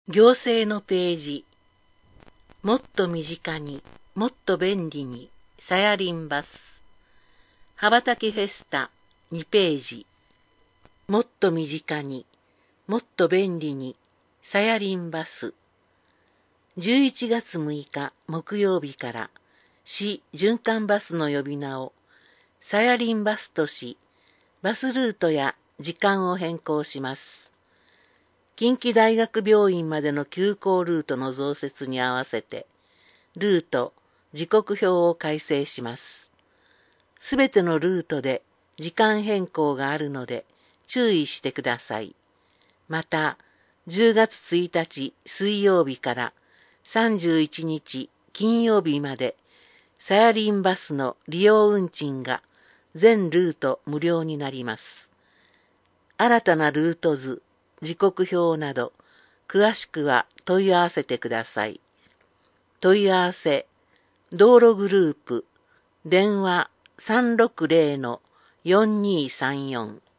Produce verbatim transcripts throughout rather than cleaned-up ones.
行政のページ。もっと身近に、もっと便利に、サヤリンバス。羽ばたきフェスタにページ。もっと身近に、もっと便利に、サヤリンバス。じゅういちがつむいか木曜日から、市循環バスの呼び名を、サヤリンバスとし、バスルートや時間を変更します。近畿大学病院までの急行ルートの増設に合わせて、ルート、時刻表を改正します。すべてのルートで時間変更があるので注意してください。また、じゅうがつついたち水曜日からさんじゅういちにち金曜日まで、サヤリンバスの利用運賃が全ルート無料になります。新たなルート図、時刻表など、詳しくは問い合わせてください。問い合わせ、道路グループ、電話 さんろくぜろ よんにさんよん。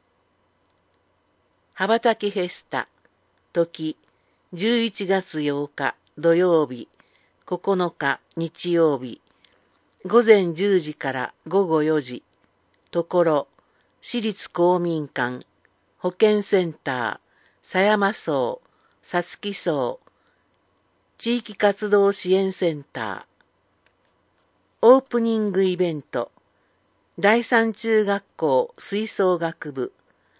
羽ばたきフェスタ、時、じゅういちがつようか土曜日、ここのか日曜日、ごぜんじゅうじからごごよじ、ところ、市立公民館、保健センター、狭山荘、さつき荘、地域活動支援センター。オープニングイベント、第三中学校吹奏楽部。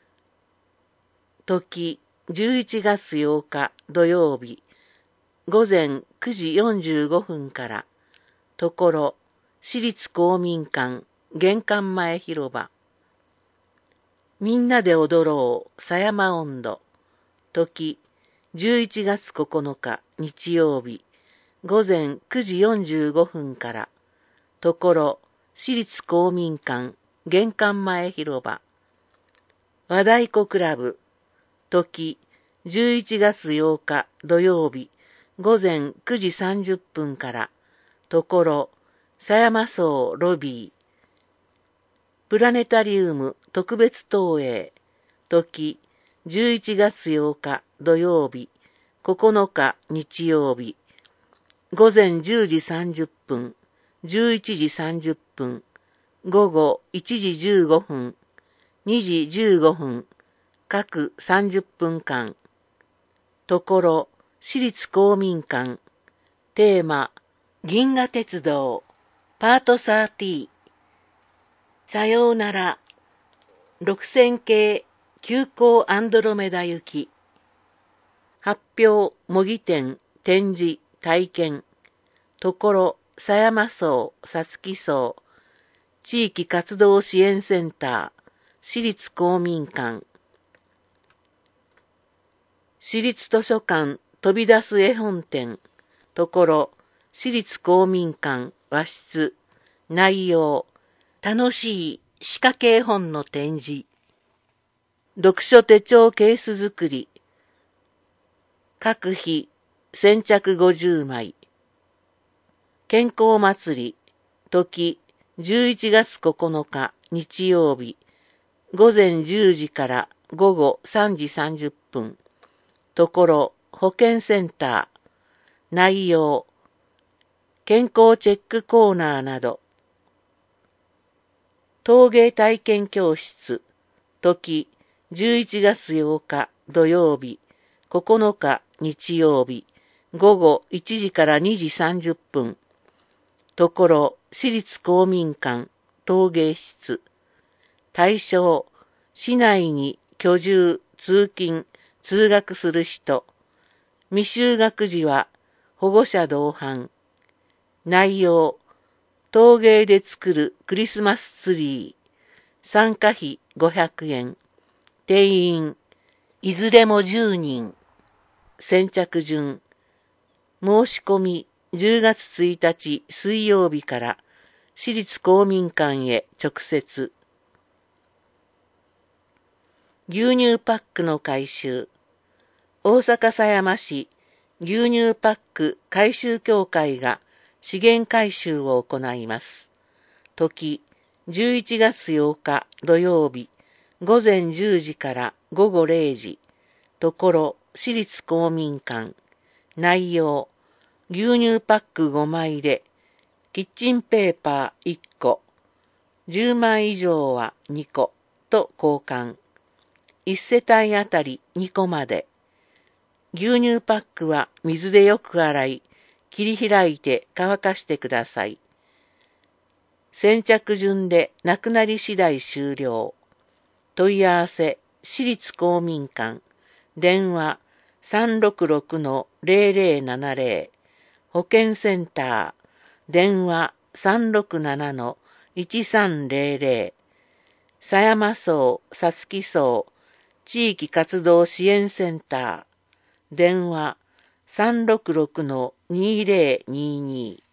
時、じゅういちがつようか土曜日、ごぜんくじよんじゅうごふんから、ところ、市立公民館玄関前広場。みんなで踊ろう、狭山音頭。時、じゅういちがつここのか日曜日、ごぜんくじよんじゅうごふんから、ところ、市立公民館玄関前広場。和太鼓クラブ。時、じゅういちがつようか土曜日、ごぜんくじさんじゅっぷんから、ところ、狭山荘ロビー。プラネタリウム特別投影。時、じゅういちがつようか土曜日、ここのか日曜日、ごぜんじゅうじさんじゅっぷん、じゅういちじさんじゅっぷん、ごごいちじじゅうごふん、にじじゅうごふん、各さんじゅっぷんかん。ところ、市立公民館、テーマ、銀河鉄道、パートさんじゅう。さようなら、ろくせんけい急行アンドロメダ行き。発表、模擬店、展示、体験。ところ、狭山荘、さつき荘。地域活動支援センター、市立公民館。市立図書館、飛び出す絵本展。ところ、市立公民館、和室。内容、楽しい仕掛け絵本の展示。読書手帳ケース作り。各日、先着ごじゅうまい。健康祭り。時、じゅういちがつここのか日曜日。ごぜんじゅうじからごごさんじさんじゅっぷん。ところ、保健センター。内容、健康チェックコーナーなど。陶芸体験教室。時、じゅういちがつようか土曜日、ここのか日曜日、ごごいちじからにじさんじゅっぷん。ところ、市立公民館、陶芸室。対象、市内に居住、通勤、通学する人。未就学児は保護者同伴。内容、陶芸で作るクリスマスツリー。参加費ごひゃくえん。定員、いずれもじゅうにん。先着順。申し込み、じゅうがつついたち水曜日から市立公民館へ直接。牛乳パックの回収。大阪狭山市牛乳パック回収協会が資源回収を行います。時、じゅういちがつようか土曜日、ごぜんじゅうじからごごれいじ。ところ、 市立公民館。内容、牛乳パックごまいで、キッチンペーパーいっこ、じゅうまい以上はにこと交換。いち世帯あたりにこまで。牛乳パックは水でよく洗い、切り開いて乾かしてください。先着順でなくなり次第終了。問い合わせ、市立公民館。電話 さんろくろくのゼロゼロななゼロ。保健センター。電話 さんろくななのいちさんゼロゼロ。狭山荘、さつき荘、地域活動支援センター。電話 さんろくろくのにゼロにに。